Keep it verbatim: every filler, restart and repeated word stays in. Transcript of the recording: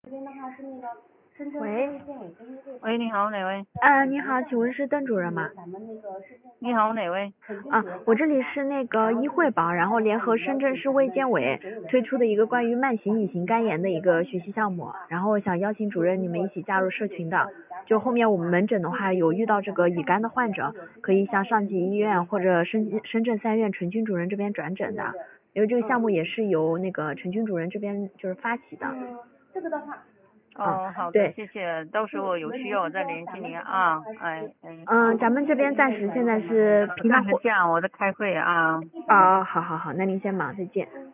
喂， 喂，你好，哪位？ 啊，你好，请问是邓主任吗？ 你好，哪位？ 啊，我这里是那个医惠宝，然后联合深圳市卫健委推出的一个关于慢性乙型肝炎的一个学习项目，然后我想邀请主任你们一起加入社群的。就后面我们门诊的话有遇到这个乙肝的患者，可以向上级医院或者深深圳三院陈军主任这边转诊的，因为这个项目也是由那个陈军主任这边就是发起的。 这个的话。 哦，好的，谢谢，到时候有需要我再联系您啊，哎哎。 嗯，咱们这边暂时现在是平常这样，我在开会啊。 啊，好好好，那您先忙，再见。